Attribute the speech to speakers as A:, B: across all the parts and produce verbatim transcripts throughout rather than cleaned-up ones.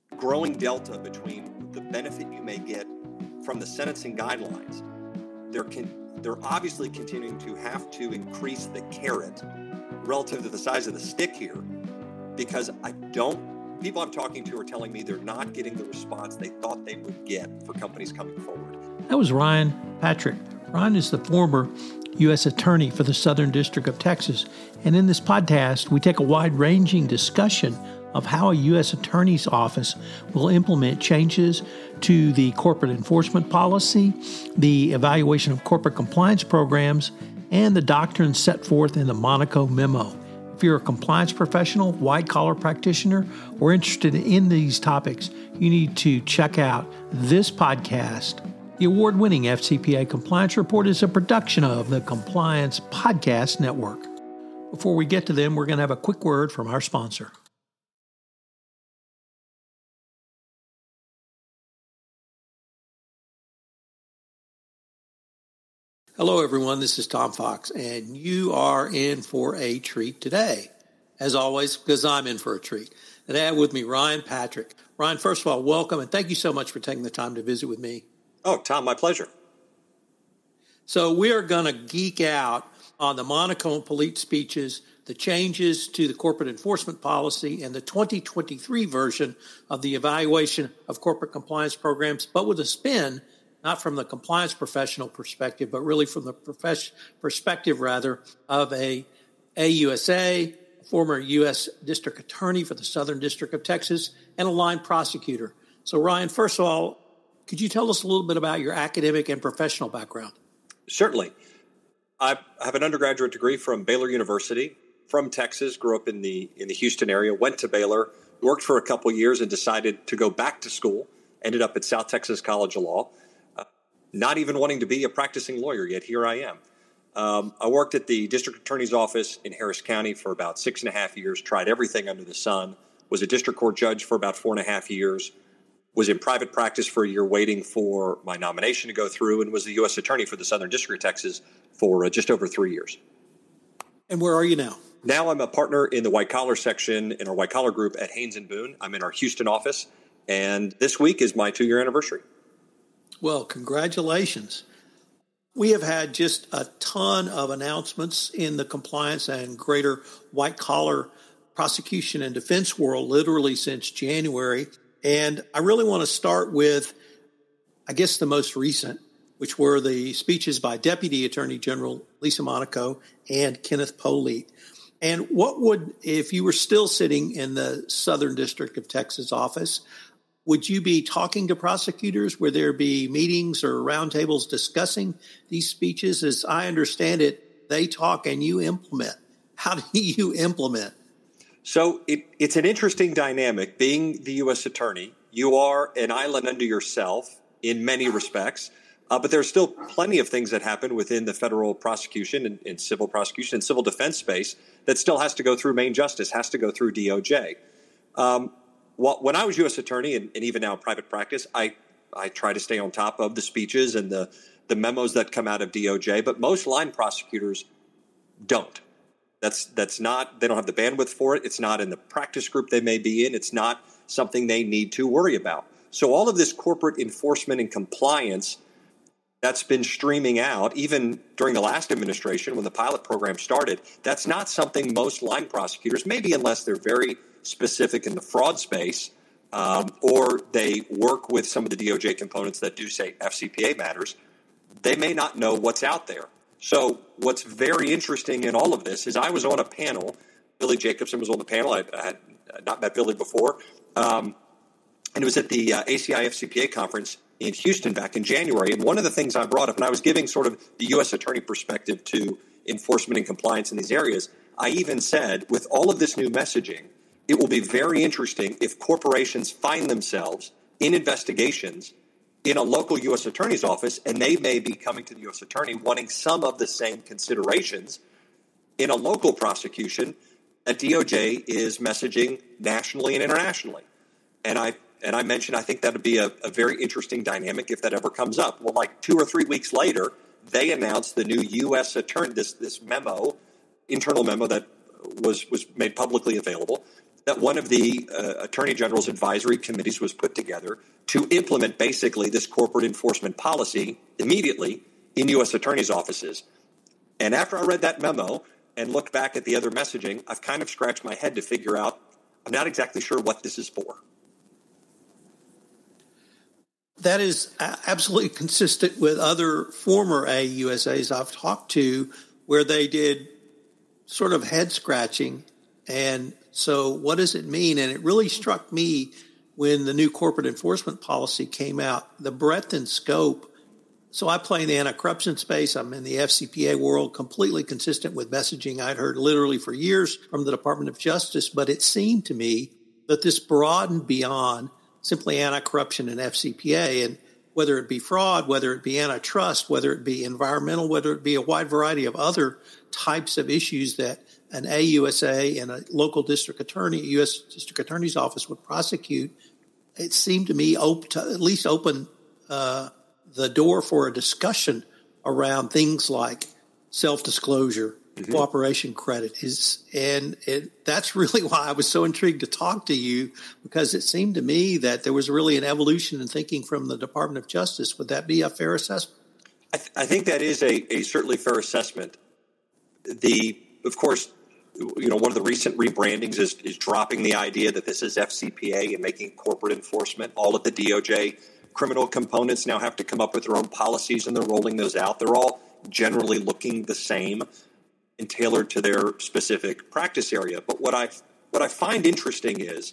A: growing delta between the benefit you may get from the sentencing guidelines. They're, con- they're obviously continuing to have to increase the carrot relative to the size of the stick here, because I don't, people I'm talking to are telling me they're not getting the response they thought they would get for companies coming forward.
B: That was Ryan Patrick. Ryan is the former U S Attorney for the Southern District of Texas. And in this podcast, we take a wide-ranging discussion of how a U S Attorney's Office will implement changes to the corporate enforcement policy, the evaluation of corporate compliance programs, and the doctrines set forth in the Monaco Memo. If you're a compliance professional, white-collar practitioner, or interested in these topics, you need to check out this podcast. The award-winning F C P A Compliance Report is a production of the Compliance Podcast Network. Before we get to them, we're going to have a quick word from our sponsor. Hello, everyone. This is Tom Fox, and you are in for a treat today, as always, because I'm in for a treat. Today I have with me Ryan Patrick. Ryan, first of all, welcome, and thank you so much for taking the time to visit with me.
A: Oh, Tom, my pleasure.
B: So we are going to geek out on the Monaco and Polite speeches, the changes to the corporate enforcement policy, and the twenty twenty-three version of the evaluation of corporate compliance programs, but with a spin, not from the compliance professional perspective, but really from the profes- perspective, rather, of a A U S A, former U S District Attorney for the Southern District of Texas, and a line prosecutor. So, Ryan, first of all, could you tell us a little bit about your academic and professional background?
A: Certainly. I have an undergraduate degree from Baylor University, from Texas, grew up in the in the Houston area, went to Baylor, worked for a couple years and decided to go back to school, ended up at South Texas College of Law, uh, not even wanting to be a practicing lawyer, yet here I am. Um, I worked at the District Attorney's Office in Harris County for about six and a half years, tried everything under the sun, was a district court judge for about four and a half years, was in private practice for a year waiting for my nomination to go through, and was the U S Attorney for the Southern District of Texas for uh, just over three years.
B: And where are you now?
A: Now I'm a partner in the white-collar section in our white-collar group at Haynes and Boone. I'm in our Houston office, and this week is my two-year anniversary.
B: Well, congratulations. We have had just a ton of announcements in the compliance and greater white-collar prosecution and defense world literally since January. And I really want to start with, I guess, the most recent, which were the speeches by Deputy Attorney General Lisa Monaco and Kenneth Polite. And what would, if you were still sitting in the Southern District of Texas office, would you be talking to prosecutors? Would there be meetings or roundtables discussing these speeches? As I understand it, they talk and you implement. How do you implement?
A: So it, it's an interesting dynamic. Being the U S Attorney, you are an island unto yourself in many respects, uh, but there's still plenty of things that happen within the federal prosecution and, and civil prosecution and civil defense space that still has to go through Main Justice, has to go through D O J. Um, well, when I was U S Attorney and, and even now in private practice, I, I try to stay on top of the speeches and the, the memos that come out of D O J, but most line prosecutors don't. That's that's not, they don't have the bandwidth for it. It's not in the practice group they may be in. It's not something they need to worry about. So all of this corporate enforcement and compliance that's been streaming out, even during the last administration when the pilot program started, that's not something most line prosecutors, maybe unless they're very specific in the fraud space, um, or they work with some of the D O J components that do say F C P A matters, they may not know what's out there. So what's very interesting in all of this is I was on a panel. Billy Jacobson was on the panel. I, I had not met Billy before. Um, and it was at the uh, A C I F C P A conference in Houston back in January. And one of the things I brought up, and I was giving sort of the U S Attorney perspective to enforcement and compliance in these areas, I even said, with all of this new messaging, it will be very interesting if corporations find themselves in investigations in a local U S Attorney's office, and they may be coming to the U S Attorney wanting some of the same considerations in a local prosecution that D O J is messaging nationally and internationally. And I and I mentioned I think that would be a, a very interesting dynamic if that ever comes up. Well, like two or three weeks later, they announced the new U S Attorney, this this memo, internal memo that was was made publicly available, that one of the uh, Attorney General's advisory committees was put together to implement basically this corporate enforcement policy immediately in U S attorneys' offices. And after I read that memo and looked back at the other messaging, I've kind of scratched my head to figure out, I'm not exactly sure what this is for.
B: That is absolutely consistent with other former A U S As I've talked to, where they did sort of head scratching. And so what does it mean? And it really struck me when the new corporate enforcement policy came out, the breadth and scope. So I play in the anti-corruption space. I'm in the F C P A world, completely consistent with messaging I'd heard literally for years from the Department of Justice. But it seemed to me that this broadened beyond simply anti-corruption and F C P A, and whether it be fraud, whether it be antitrust, whether it be environmental, whether it be a wide variety of other types of issues that an A U S A and a local district attorney, U S District Attorney's Office would prosecute, it seemed to me op- to at least open uh, the door for a discussion around things like self-disclosure, mm-hmm. cooperation credit is, and it, that's really why I was so intrigued to talk to you, because it seemed to me that there was really an evolution in thinking from the Department of Justice. Would that be a fair assessment?
A: I, th- I think that is a, a certainly fair assessment. The, of course, you know, one of the recent rebrandings is, is dropping the idea that this is F C P A and making corporate enforcement. All of the D O J criminal components now have to come up with their own policies, and they're rolling those out. They're all generally looking the same and tailored to their specific practice area. But what I what I find interesting is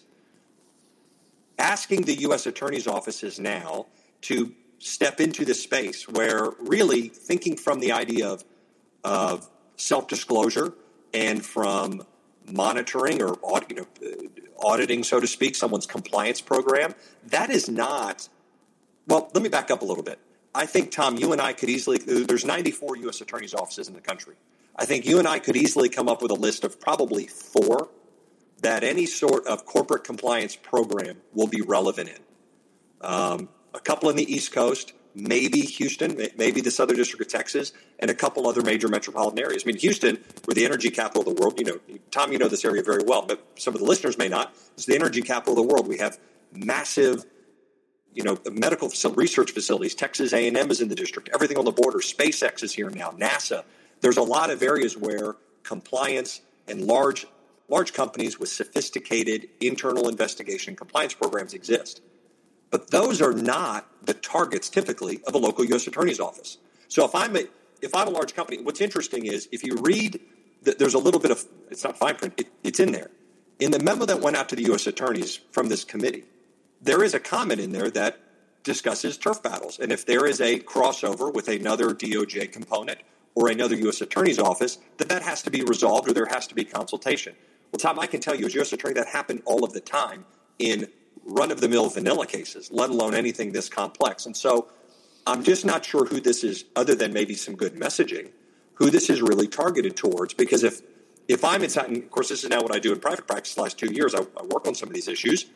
A: asking the U S attorney's offices now to step into this space where really thinking from the idea of, of self-disclosure and from monitoring or you know, auditing, so to speak, someone's compliance program, that is not, well, let me back up a little bit. I think, Tom, you and I could easily, there's ninety-four U S attorneys' offices in the country. I think you and I could easily come up with a list of probably four that any sort of corporate compliance program will be relevant in. Um, a couple in the East Coast, maybe Houston, maybe the Southern District of Texas, and a couple other major metropolitan areas. I mean, Houston, we're the energy capital of the world. You know, Tom, you know this area very well, but some of the listeners may not. It's the energy capital of the world. We have massive, you know, medical facility, research facilities. Texas A and M is in the district. Everything on the border. SpaceX is here now. NASA. There's a lot of areas where compliance and large, large companies with sophisticated internal investigation and compliance programs exist. But those are not the targets typically of a local U S attorney's office. So if I'm a, if I'm a large company, what's interesting is if you read, the, there's a little bit of, it's not fine print, it, it's in there. In the memo that went out to the U S attorneys from this committee, there is a comment in there that discusses turf battles. And if there is a crossover with another D O J component or another U S attorney's office, that that has to be resolved or there has to be consultation. Well, Tom, I can tell you as U S attorney that happened all of the time in run-of-the-mill vanilla cases, let alone anything this complex. And so I'm just not sure who this is, other than maybe some good messaging, who this is really targeted towards. Because if if I'm inside, and of course this is now what I do in private practice the last two years, I, I work on some of these issues.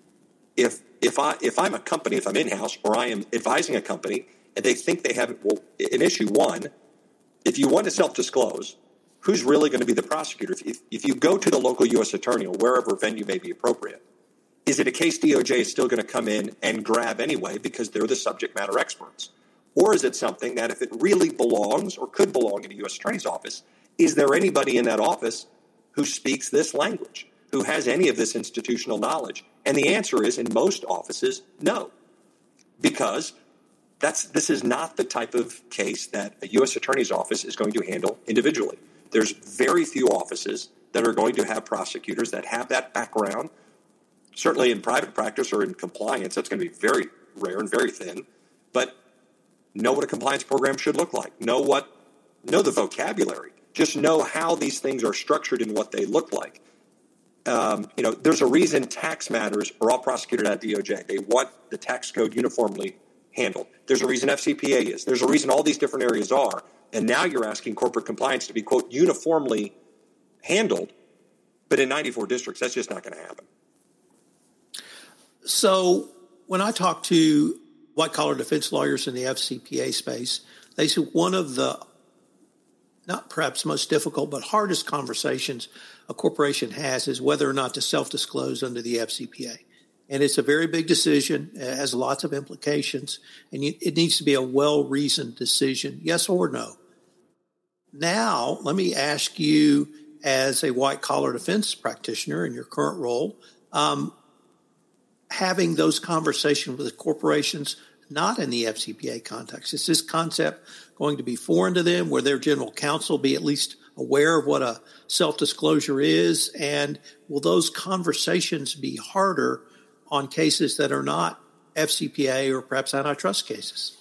A: If if I if I'm a company, if I'm in-house, or I am advising a company, and they think they have, well, in issue one, if you want to self-disclose, who's really going to be the prosecutor? If, if you go to the local U S attorney or wherever venue may be appropriate, is it a case D O J is still going to come in and grab anyway because they're the subject matter experts? Or is it something that if it really belongs or could belong in a U S attorney's office, is there anybody in that office who speaks this language, who has any of this institutional knowledge? And the answer is, in most offices, no. Because that's this is not the type of case that a U S attorney's office is going to handle individually. There's very few offices that are going to have prosecutors that have that background. Certainly in private practice or in compliance, that's going to be very rare and very thin. But know what a compliance program should look like. Know what, know the vocabulary. Just know how these things are structured and what they look like. Um, you know, there's a reason tax matters are all prosecuted at D O J. They want the tax code uniformly handled. There's a reason F C P A is. There's a reason all these different areas are. And now you're asking corporate compliance to be, quote, uniformly handled. But in ninety-four districts, that's just not going to happen.
B: So when I talk to white-collar defense lawyers in the F C P A space, they say one of the not perhaps most difficult, but hardest conversations a corporation has is whether or not to self-disclose under the F C P A. And it's a very big decision. It has lots of implications, and it needs to be a well-reasoned decision, yes or no. Now, let me ask you, as a white-collar defense practitioner in your current role, um, having those conversations with corporations not in the F C P A context, is this concept going to be foreign to them? Will their general counsel be at least aware of what a self-disclosure is? And will those conversations be harder on cases that are not F C P A or perhaps antitrust cases?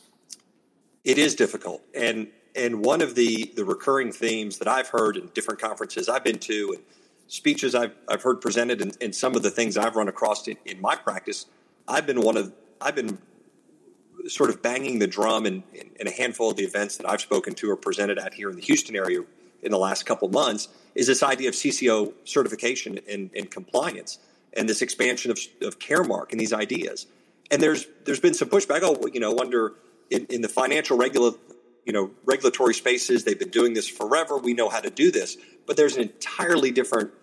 A: It is difficult. And and one of the, the recurring themes that I've heard in different conferences I've been to and speeches I've, I've heard presented and, and some of the things I've run across in, in my practice, I've been one of, I've been sort of banging the drum in, in, in a handful of the events that I've spoken to or presented at here in the Houston area in the last couple of months is this idea of C C O certification and, and compliance and this expansion of, of Caremark and these ideas. And there's there's been some pushback. Oh, you know, under in, in the financial regula, you know, regulatory spaces, they've been doing this forever. We know how to do this, but there's an entirely different,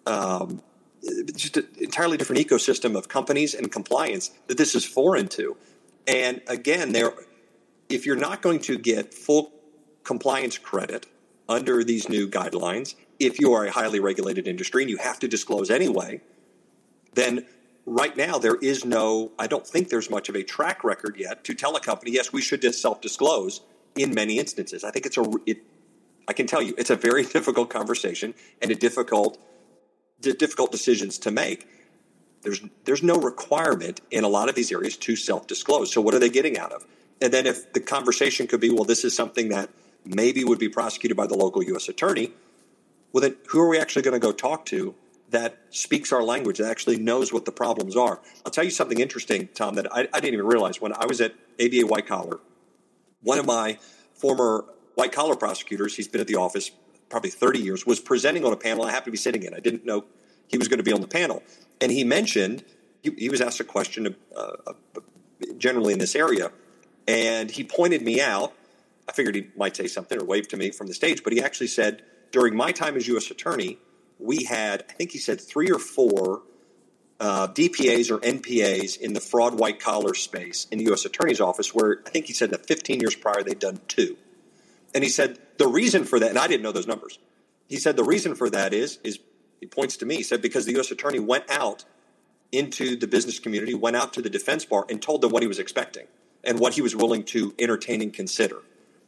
A: um, just an entirely different ecosystem of companies and compliance that this is foreign to. And again, there, if you're not going to get full compliance credit under these new guidelines, if you are a highly regulated industry and you have to disclose anyway, then right now there is no, I don't think there's much of a track record yet to tell a company, yes, we should just self-disclose in many instances. I think it's a, it, I can tell you, it's a very difficult conversation and a difficult, difficult decisions to make. There's there's no requirement in a lot of these areas to self-disclose. So what are they getting out of? And then if the conversation could be, well, this is something that maybe would be prosecuted by the local U S attorney, well, then who are we actually going to go talk to that speaks our language, that actually knows what the problems are? I'll tell you something interesting, Tom, that I, I didn't even realize. When I was at A B A White Collar, one of my former white collar prosecutors, he's been at the office probably thirty years, was presenting on a panel I happened to be sitting in. I didn't know he was going to be on the panel. And he mentioned, he, he was asked a question uh, uh, generally in this area, and he pointed me out. I figured he might say something or wave to me from the stage, but he actually said, during my time as U S attorney, we had, I think he said, three or four uh, D P As or N P As in the fraud white collar space in the U S attorney's office, where I think he said that fifteen years prior they'd done two. And he said the reason for that, and I didn't know those numbers, he said the reason for that is, is he points to me, he said, because the U S attorney went out into the business community, went out to the defense bar and told them what he was expecting and what he was willing to entertain and consider.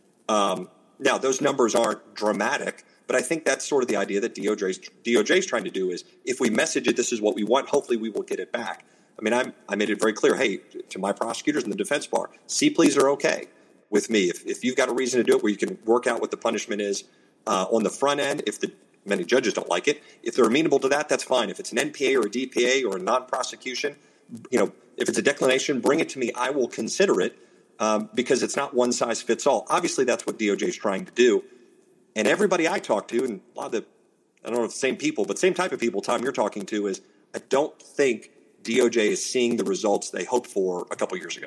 A: Um, now, those numbers aren't dramatic, but I think that's sort of the idea that D O J's, D O J is trying to do is, if we message it, this is what we want, hopefully we will get it back. I mean, I'm, I made it very clear, hey, to my prosecutors in the defense bar, C pleas are okay with me. If, if you've got a reason to do it where you can work out what the punishment is uh, on the front end, if the many judges don't like it, if they're amenable to that, that's fine. If it's an N P A or a D P A or a non-prosecution, you know, if it's a declination, bring it to me. I will consider it um, because it's not one size fits all. Obviously, that's what D O J is trying to do. And everybody I talk to, and a lot of the, I don't know if the same people, but same type of people, Tom, you're talking to, is I don't think D O J is seeing the results they hoped for a couple years ago.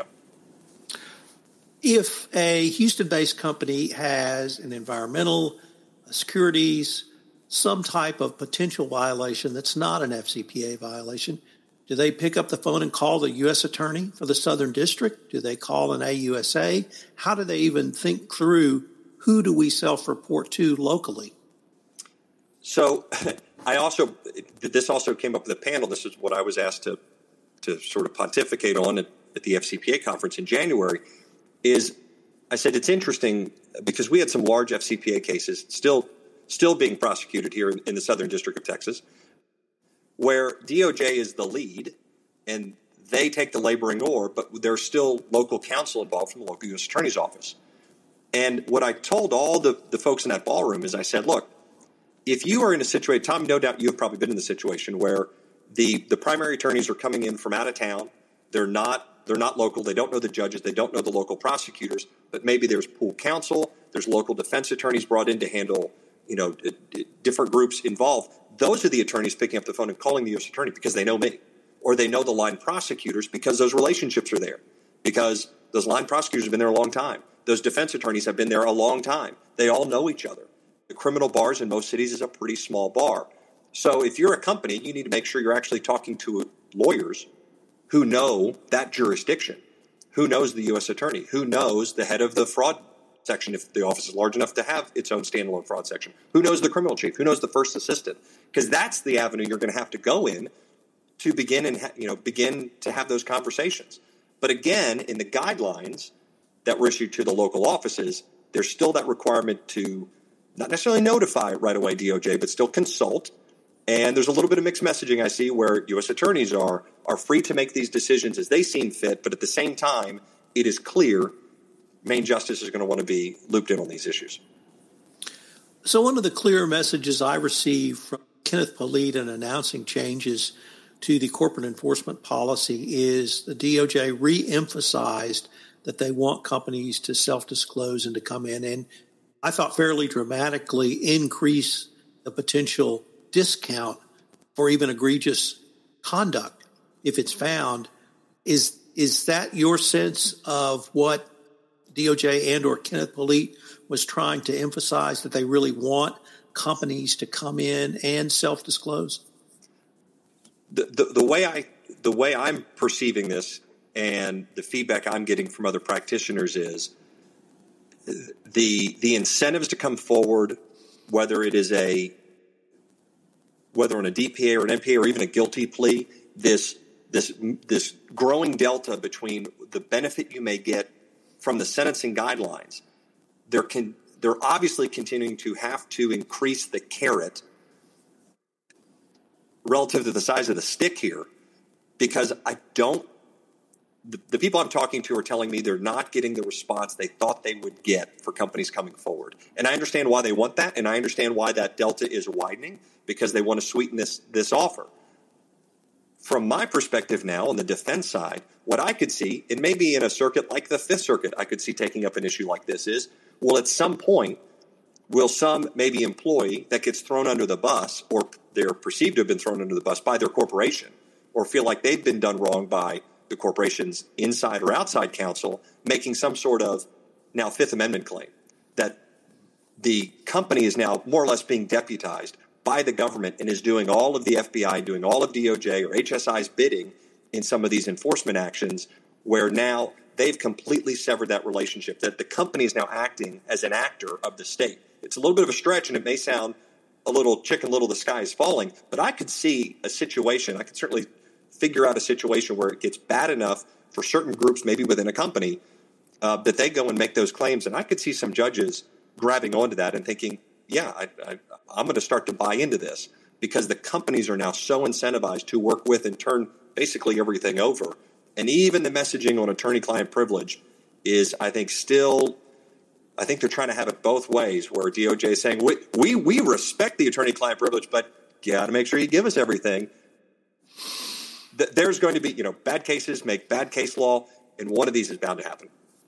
B: If a Houston-based company has an environmental, securities, some type of potential violation that's not an F C P A violation, do they pick up the phone and call the U S attorney for the Southern District? Do they call an A U S A? How do they even think through who do we self-report to locally?
A: So I also, this also came up with a panel. This is what I was asked to, to sort of pontificate on at, at the F C P A conference in January, is I said it's interesting because we had some large F C P A cases still still being prosecuted here in, in the Southern District of Texas, where D O J is the lead and they take the laboring oar, but there's still local counsel involved from the local U S attorney's office. And what I told all the, the folks in that ballroom is I said, look, if you are in a situation, Tom, no doubt you've probably been in the situation where the, the primary attorneys are coming in from out of town. They're not, they're not local. They don't know the judges. They don't know the local prosecutors, but maybe there's pool counsel. There's local defense attorneys brought in to handle, you know, different groups involved. Those are the attorneys picking up the phone and calling the U S attorney because they know me, or they know the line prosecutors because those relationships are there, because those line prosecutors have been there a long time. Those defense attorneys have been there a long time. They all know each other. the criminal bars in most cities is a pretty small bar. So if you're a company, you need to make sure you're actually talking to lawyers who know that jurisdiction, who knows the U S attorney, who knows the head of the fraud section if the office is large enough to have its own standalone fraud section, who knows the criminal chief, who knows the first assistant, because that's the avenue you're going to have to go in to begin and ha- you know begin to have those conversations. But again, in the guidelines that were issued to the local offices, there's still that requirement to not necessarily notify right away D O J, but still consult. And there's a little bit of mixed messaging I see where U S attorneys are are free to make these decisions as they seem fit, but at the same time, it is clear Maine Justice is going to want to be looped in on these issues.
B: So one of the clear messages I received from Kenneth Polite in announcing changes to the corporate enforcement policy is the D O J re-emphasized that they want companies to self-disclose and to come in and I thought fairly dramatically increase the potential discount for even egregious conduct if it's found. Is is that your sense of what D O J and or Kenneth Polite was trying to emphasize, that they really want companies to come in and self-disclose?
A: The, the, the way I the way I'm perceiving this and the feedback I'm getting from other practitioners is the the incentives to come forward, whether it is a whether on a D P A or an N P A or even a guilty plea, this this this growing delta between the benefit you may get from the sentencing guidelines, they're con, they're obviously continuing to have to increase the carrot relative to the size of the stick here, because I don't. The, the people I'm talking to are telling me they're not getting the response they thought they would get for companies coming forward, and I understand why they want that, and I understand why that delta is widening because they want to sweeten this this offer. From my perspective now on the defense side, what I could see, and maybe in a circuit like the Fifth Circuit, I could see taking up an issue like this is, well, at some point, will some maybe employee that gets thrown under the bus, or they're perceived to have been thrown under the bus by their corporation, or feel like they've been done wrong by the corporation's inside or outside counsel, making some sort of now Fifth Amendment claim that the company is now more or less being deputized by the government and is doing all of the F B I, doing all of D O J or H S I's bidding in some of these enforcement actions, where now they've completely severed that relationship, that the company is now acting as an actor of the state. It's a little bit of a stretch, and it may sound a little Chicken Little, the sky is falling, but I could see a situation, I could certainly figure out a situation where it gets bad enough for certain groups, maybe within a company, uh, that they go and make those claims. And I could see some judges grabbing onto that and thinking, yeah, I, I, I'm going to start to buy into this because the companies are now so incentivized to work with and turn basically everything over. And even the messaging on attorney-client privilege is, I think, still, I think they're trying to have it both ways, where D O J is saying, we we, we respect the attorney-client privilege, but you got to make sure you give us everything. There's going to be, you know, bad cases make bad case law, and one of these is bound to happen.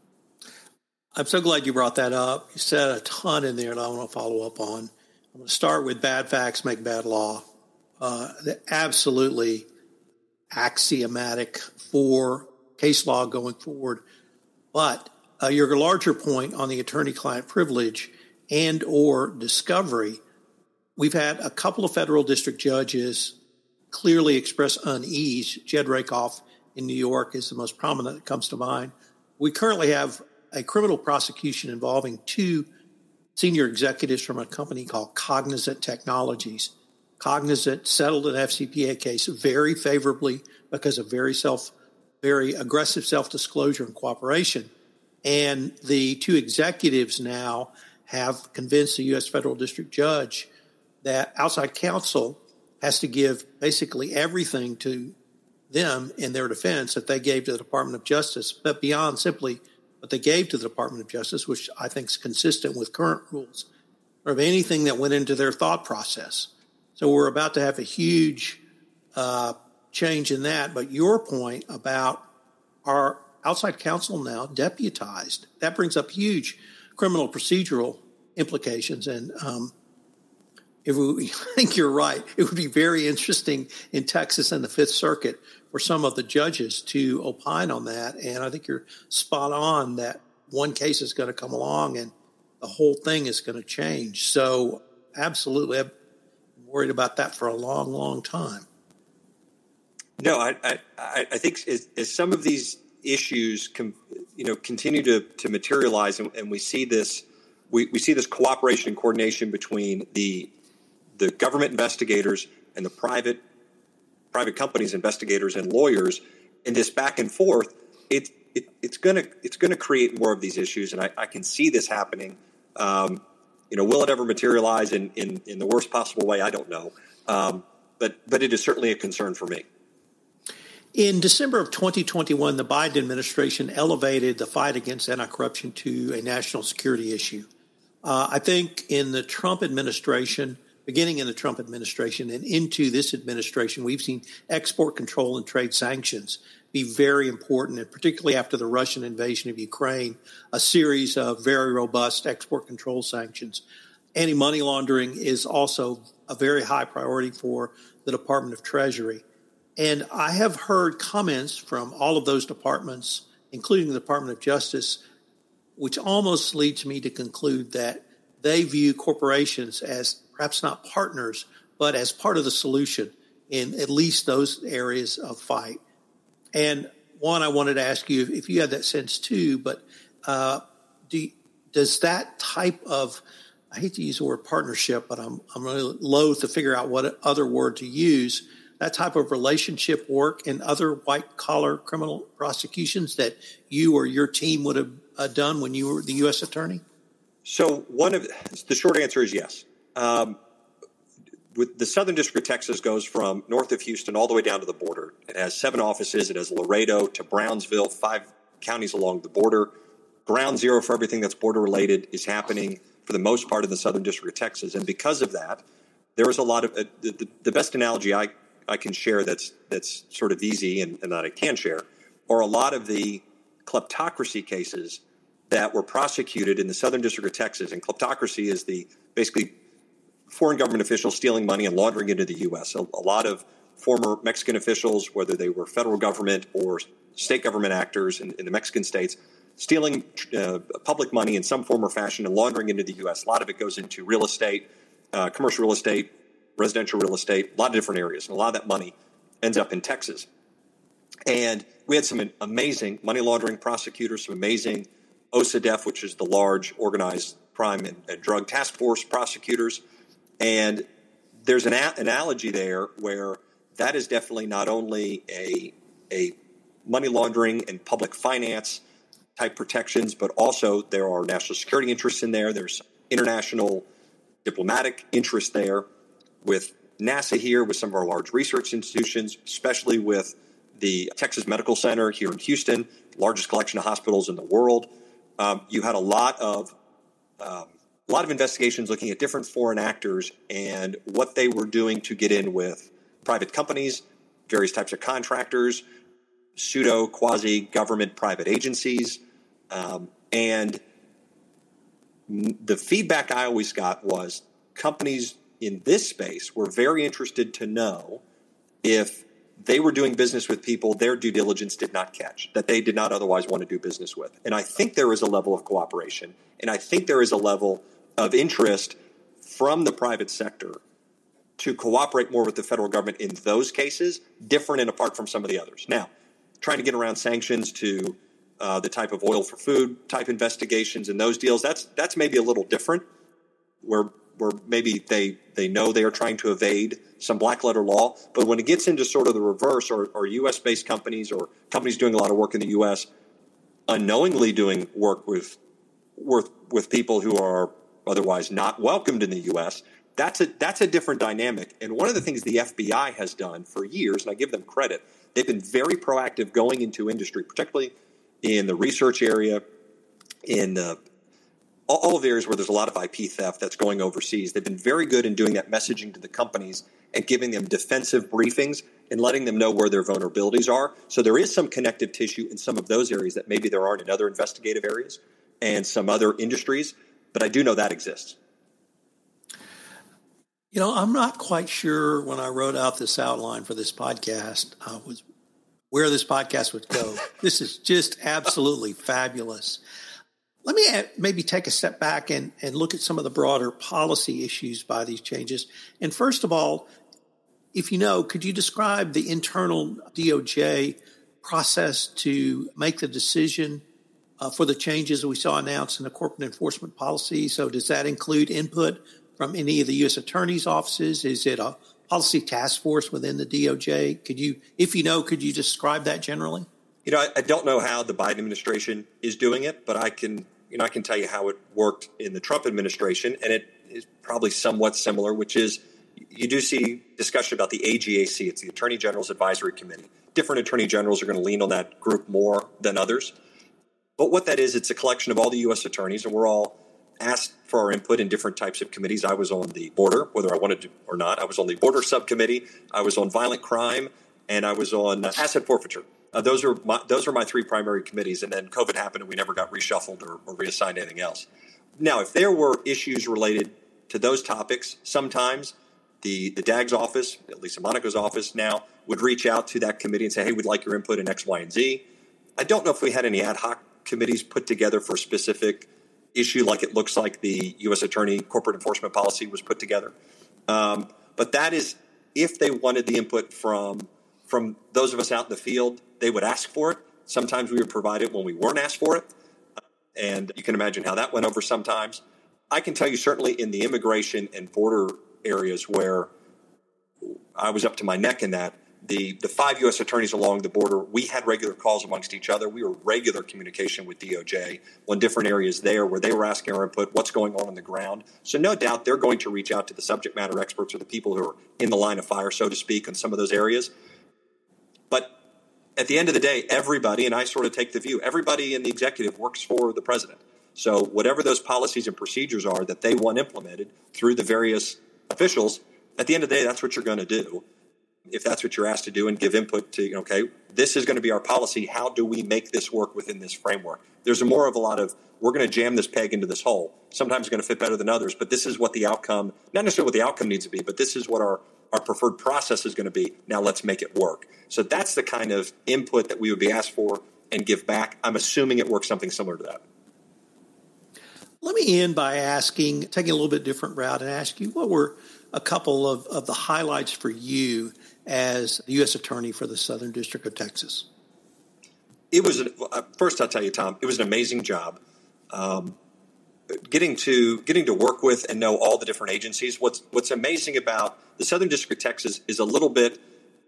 B: I'm so glad you brought that up. You said a ton in there that I want to follow up on. I'm going to start with bad facts make bad law. Uh, absolutely axiomatic for case law going forward. But uh, your larger point on the attorney-client privilege and or discovery, we've had a couple of federal district judges clearly express unease. Jed Rakoff in New York is the most prominent that comes to mind. We currently have a criminal prosecution involving two senior executives from a company called Cognizant Technologies. Cognizant settled an F C P A case very favorably because of very self, very aggressive self-disclosure and cooperation. And the two executives now have convinced the U S federal district judge that outside counsel has to give basically everything to them in their defense that they gave to the Department of Justice, but beyond simply what they gave to the Department of Justice, which I think is consistent with current rules, or of anything that went into their thought process. So we're about to have a huge uh, change in that. But your point about our outside counsel now deputized, that brings up huge criminal procedural implications. And um, if we, I think you're right, it would be very interesting in Texas and the Fifth Circuit for some of the judges to opine on that. And I think you're spot on that one case is going to come along and the whole thing is going to change. So absolutely, I've been worried about that for a long, long time.
A: No, I I, I think as, as some of these issues, com, you know, continue to, to materialize, and, and we see this, we, we see this cooperation and coordination between the the government investigators and the private private companies, investigators and lawyers, and this back and forth. It, it it's gonna it's gonna create more of these issues, and I, I can see this happening. Um, you know, will it ever materialize in, in, in the worst possible way? I don't know, um, but but it is certainly a concern for me.
B: In December of twenty twenty-one, the Biden administration elevated the fight against anti-corruption to a national security issue. Uh, I think in the Trump administration, beginning in the Trump administration and into this administration, we've seen export control and trade sanctions be very important, and particularly after the Russian invasion of Ukraine, a series of very robust export control sanctions. Anti-money laundering is also a very high priority for the Department of Treasury. And I have heard comments from all of those departments, including the Department of Justice, which almost leads me to conclude that they view corporations as perhaps not partners, but as part of the solution in at least those areas of fight. And one, I wanted to ask you if you had that sense too, but uh, do, does that type of, I hate to use the word partnership, but I'm, I'm really loath to figure out what other word to use, that type of relationship work in other white-collar criminal prosecutions that you or your team would have uh, done when you were the U S attorney? So
A: one of the short answer is yes. Um, with the Southern District of Texas goes from north of Houston all the way down to the border. It has seven offices. It has Laredo to Brownsville, five counties along the border. Ground zero for everything that's border-related is happening for the most part in the Southern District of Texas. And because of that, there is a lot of uh, – the, the best analogy I – I can share that's that's sort of easy and, and that I can share are a lot of the kleptocracy cases that were prosecuted in the Southern District of Texas. And kleptocracy is the basically foreign government officials stealing money and laundering it into the U S. A, a lot of former Mexican officials, whether they were federal government or state government actors in, in the Mexican states, stealing uh, public money in some form or fashion and laundering into the U S. A lot of it goes into real estate, uh, commercial real estate, residential real estate, a lot of different areas. And a lot of that money ends up in Texas. And we had some amazing money laundering prosecutors, some amazing O S A D E F, which is the large organized crime and, and drug task force prosecutors. And there's an a- analogy there where that is definitely not only a, a money laundering and public finance type protections, but also there are national security interests in there. There's international diplomatic interests there. With NASA here, with some of our large research institutions, especially with the Texas Medical Center here in Houston, largest collection of hospitals in the world. Um, you had a lot of um, a lot of investigations looking at different foreign actors and what they were doing to get in with private companies, various types of contractors, pseudo, quasi-government private agencies. Um, and the feedback I always got was companies in this space were very interested to know if they were doing business with people their due diligence did not catch, that they did not otherwise want to do business with. And I think there is a level of cooperation, and I think there is a level of interest from the private sector to cooperate more with the federal government in those cases, different and apart from some of the others. Now, trying to get around sanctions to uh, the type of oil for food type investigations and those deals, that's that's maybe a little different, where where maybe they, they know they are trying to evade some black letter law. But when it gets into sort of the reverse, or, or U S-based companies or companies doing a lot of work in the U S unknowingly doing work with, with, with people who are otherwise not welcomed in the U S, that's a, that's a different dynamic. And one of the things the F B I has done for years, and I give them credit, they've been very proactive going into industry, particularly in the research area, in the all of the areas where there's a lot of I P theft that's going overseas. They've been very good in doing that messaging to the companies and giving them defensive briefings and letting them know where their vulnerabilities are. So there is some connective tissue in some of those areas that maybe there aren't in other investigative areas and some other industries, but I do know that exists. You know, I'm not quite sure when I wrote out this outline for this podcast uh, was where this podcast would go. This is just absolutely fabulous.
B: Let me maybe take a step back and, and look at some of the broader policy issues by these changes. And first of all, if you know, could you describe the internal D O J process to make the decision uh, for the changes that we saw announced in the corporate enforcement policy? So does that include input from any of the U S attorney's offices? Is it a policy task force within the D O J? Could you, if you know, could you describe that generally?
A: You know, I, I don't know how the Biden administration is doing it, but I can, you know, I can tell you how it worked in the Trump administration, and it is probably somewhat similar, which is you do see discussion about the A G A C. It's the Attorney General's Advisory Committee. Different attorney generals are going to lean on that group more than others. But what that is, it's a collection of all the U S attorneys, and we're all asked for our input in different types of committees. I was on the border, whether I wanted to or not. I was on the border subcommittee. I was on violent crime, and I was on uh, asset forfeiture. Uh, those are my, those are my three primary committees, and then COVID happened, and we never got reshuffled or, or reassigned anything else. Now, if there were issues related to those topics, sometimes the the D A G's office, at Lisa Monaco's office now, would reach out to that committee and say, hey, we'd like your input in X, Y, and Z. I don't know if we had any ad hoc committees put together for a specific issue like it looks like the U S Attorney corporate enforcement policy was put together. Um, but that is if they wanted the input from from those of us out in the field, they would ask for it. Sometimes we would provide it when we weren't asked for it. And you can imagine how that went over sometimes. I can tell you certainly in the immigration and border areas where I was up to my neck in that, the, the five U S attorneys along the border, we had regular calls amongst each other. We were regular communication with D O J on different areas there where they were asking our input, what's going on on the ground. So no doubt they're going to reach out to the subject matter experts or the people who are in the line of fire, so to speak, in some of those areas. But at the end of the day, everybody, and I sort of take the view, everybody in the executive works for the president. So whatever those policies and procedures are that they want implemented through the various officials, at the end of the day, that's what you're going to do. If that's what you're asked to do and give input to, okay, this is going to be our policy. How do we make this work within this framework? There's a more of a lot of, we're going to jam this peg into this hole. Sometimes it's going to fit better than others, but this is what the outcome, not necessarily what the outcome needs to be, but this is what our, our preferred process is going to be. Now let's make it work. So that's the kind of input that we would be asked for and give back. I'm assuming it works something similar to that.
B: Let me end by asking, taking a little bit different route and ask you, what were a couple of, of the highlights for you as the U S Attorney for the Southern District of Texas?
A: It was, first I'll tell you, Tom, it was an amazing job. Um, getting to getting to work with and know all the different agencies. What's what's amazing about the Southern District of Texas is a little bit,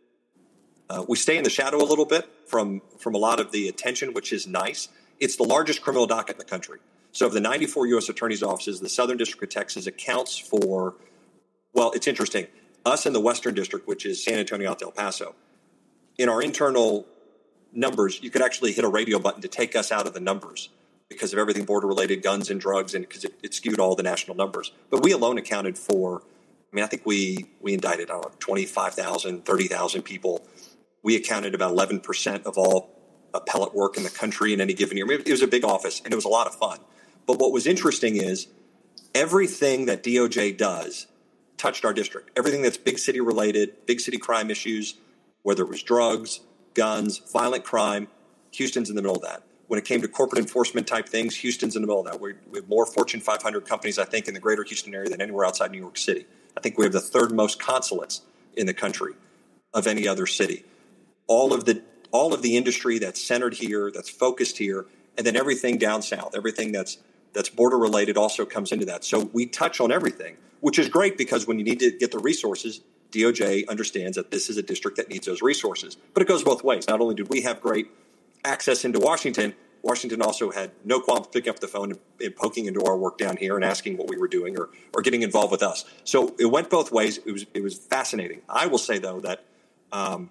A: uh, we stay in the shadow a little bit from, from a lot of the attention, which is nice. It's the largest criminal docket in the country. So of the ninety-four U S attorneys' offices, the Southern District of Texas accounts for, well, it's interesting, us in the Western District, which is San Antonio out to El Paso. In our internal numbers, you could actually hit a radio button to take us out of the numbers because of everything border-related, guns and drugs, and because it, it skewed all the national numbers. But we alone accounted for, I mean, I think we we indicted, I don't know, twenty-five thousand, thirty thousand people. We accounted about eleven percent of all appellate work in the country in any given year. I mean, it was a big office, and it was a lot of fun. But what was interesting is everything that D O J does touched our district. Everything that's big city related, big city crime issues, whether it was drugs, guns, violent crime, Houston's in the middle of that. When it came to corporate enforcement type things, Houston's in the middle of that. We have more Fortune five hundred companies, I think, in the greater Houston area than anywhere outside New York City. I think we have the third most consulates in the country of any other city. All of the all of the industry that's centered here, that's focused here, and then everything down south, everything that's that's border related also comes into that. So we touch on everything, which is great because when you need to get the resources, D O J understands that this is a district that needs those resources. But it goes both ways. Not only did we have great access into Washington, Washington also had no qualms picking up the phone and, and poking into our work down here and asking what we were doing or, or getting involved with us. So it went both ways. It was it was fascinating. I will say, though, that um,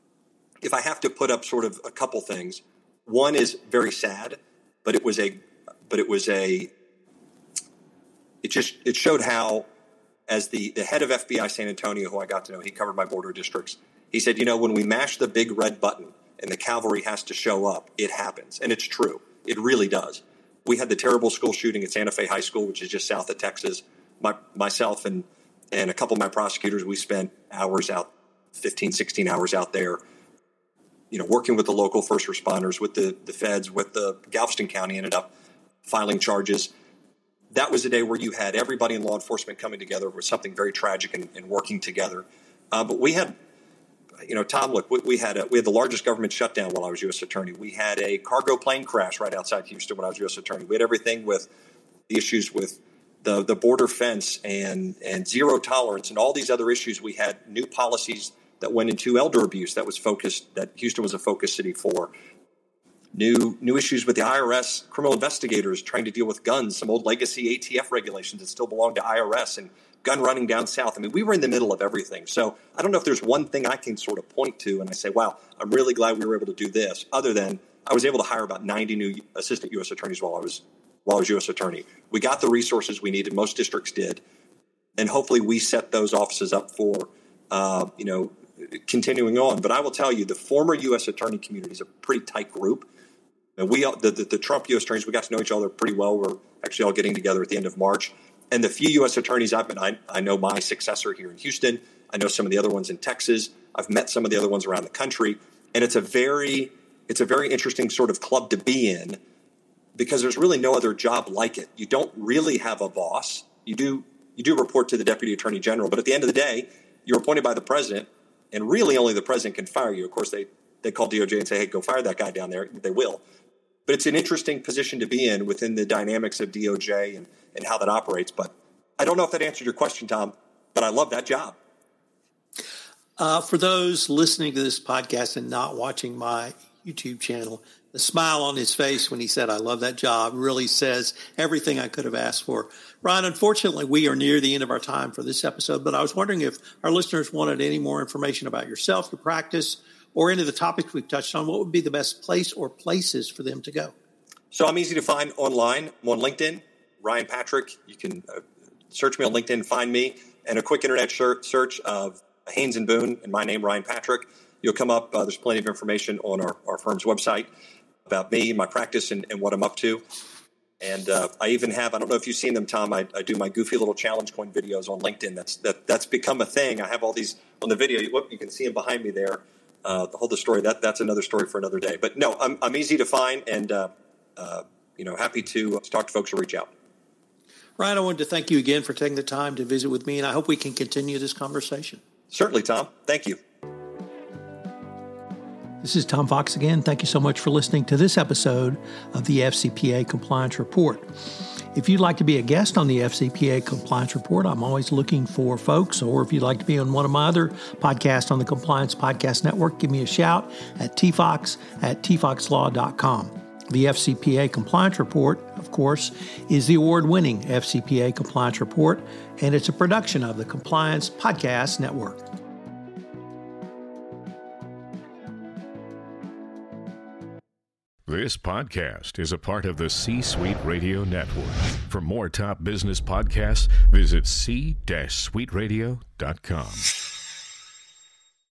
A: if I have to put up sort of a couple things, one is very sad, but it was a but it was a it just it showed how, as the, the head of F B I San Antonio, who I got to know, he covered my border districts. He said, you know, when we mash the big red button and the cavalry has to show up, it happens. And it's true. It really does. We had the terrible school shooting at Santa Fe High School, which is just south of Texas. My, myself and, and a couple of my prosecutors, we spent hours out, fifteen, sixteen hours out there, you know, working with the local first responders, with the, the feds, with the Galveston County, ended up filing charges. That was a day where you had everybody in law enforcement coming together with something very tragic and, and working together. Uh, but we had, you know, Tom, look, we, we had a, we had the largest government shutdown while I was U S attorney. We had a cargo plane crash right outside Houston when I was U S attorney. We had everything with the issues with the, the border fence and, and zero tolerance and all these other issues. We had new policies that went into elder abuse that was focused, that Houston was a focus city for. New new issues with the I R S criminal investigators trying to deal with guns, some old legacy A T F regulations that still belong to I R S, and gun running down south. I mean, we were in the middle of everything. So I don't know if there's one thing I can sort of point to and I say, wow, I'm really glad we were able to do this, other than I was able to hire about ninety new assistant U S attorneys while I was while I was U S attorney. We got the resources we needed. Most districts did. And hopefully we set those offices up for, uh, you know, continuing on. But I will tell you, the former U S attorney community is a pretty tight group. And we, the, the, the Trump U S attorneys, we got to know each other pretty well. We're actually all getting together at the end of March. And the few U S attorneys I've met, I, I know my successor here in Houston. I know some of the other ones in Texas. I've met some of the other ones around the country. And it's a very, it's a very interesting sort of club to be in, because there's really no other job like it. You don't really have a boss. You do, you do report to the Deputy Attorney General, but at the end of the day, you're appointed by the president, and really only the president can fire you. Of course, they, they call D O J and say, hey, go fire that guy down there. They will. But it's an interesting position to be in within the dynamics of D O J and, and how that operates. But I don't know if that answered your question, Tom, but I love that job.
B: Uh, for those listening to this podcast and not watching my YouTube channel, the smile on his face when he said, I love that job, really says everything I could have asked for. Ryan, unfortunately, we are near the end of our time for this episode, but I was wondering if our listeners wanted any more information about yourself, your practice, or any of the topics we've touched on. What would be the best place or places for them to go?
A: So I'm easy to find online. I'm on LinkedIn, Ryan Patrick. You can uh, search me on LinkedIn, find me, and a quick internet search of Haynes and Boone and my name, Ryan Patrick. You'll come up. Uh, there's plenty of information on our, our firm's website about me, my practice, and, and what I'm up to. And uh, I even have, I don't know if you've seen them, Tom, I, I do my goofy little challenge coin videos on LinkedIn. That's that that's become a thing. I have all these on the video. Whoop, you can see them behind me there. Uh, the whole the story, that that's another story for another day. But no, I'm I'm easy to find, and uh, uh, you know, happy to talk to folks or reach out.
B: Ryan, I wanted to thank you again for taking the time to visit with me, and I hope we can continue this conversation.
A: Certainly, Tom. Thank you.
B: This is Tom Fox again. Thank you so much for listening to this episode of the F C P A Compliance Report. If you'd like to be a guest on the F C P A Compliance Report, I'm always looking for folks, or if you'd like to be on one of my other podcasts on the Compliance Podcast Network, give me a shout at tfox at tfoxlaw dot com. The F C P A Compliance Report, of course, is the award-winning F C P A Compliance Report, and it's a production of the Compliance Podcast Network.
C: This podcast is a part of the C-Suite Radio Network. For more top business podcasts, visit c suite radio dot com.